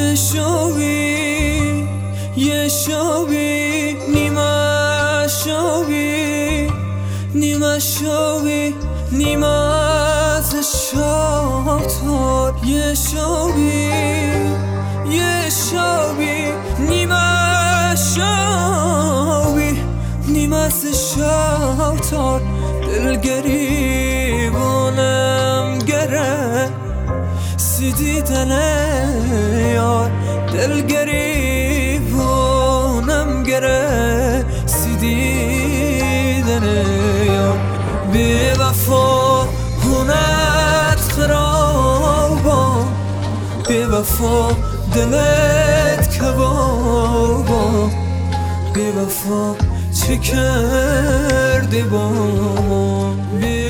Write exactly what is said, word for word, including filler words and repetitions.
یه شبی یه شبی نیمه شبی نیمه شبی نیمه از شاتار یه شبی یه شبی نیمه شبی نیمه از شاتار دل گریبونم گره سیدی دنه یار دل گریبونم گره سیدی دنه یار بی وفا هونت خرابا بی وفا دلت کبابا بی وفا چه کردی با ما